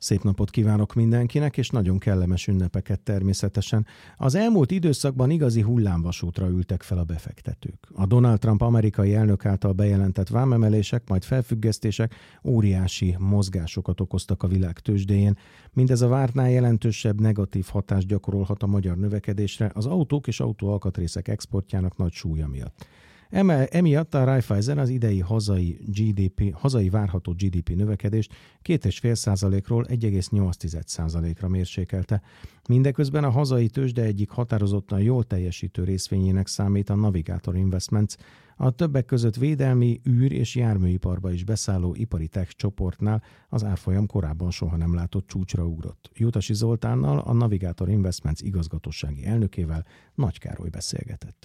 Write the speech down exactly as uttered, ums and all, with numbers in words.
Szép napot kívánok mindenkinek, és nagyon kellemes ünnepeket természetesen. Az elmúlt időszakban igazi hullámvasútra ültek fel a befektetők. A Donald Trump amerikai elnök által bejelentett vámemelések, majd felfüggesztések óriási mozgásokat okoztak a világ tőzsdéjén. Mindez a vártnál jelentősebb negatív hatást gyakorolhat a magyar növekedésre az autók és autóalkatrészek exportjának nagy súlya miatt. Emiatt a Raiffeisen az idei hazai, gé dé pé, hazai várható gé dé pé növekedést két egész öt százalékról egy egész nyolc százalékra mérsékelte. Mindeközben a hazai tőzsde egyik határozottan jól teljesítő részvényének számít a Navigator Investments, a többek között védelmi, űr- és járműiparba is beszálló ipari tech csoportnál az árfolyam korábban soha nem látott csúcsra ugrott. Jutasi Zoltánnal, a Navigator Investments igazgatósági elnökével Nagy Károly beszélgetett.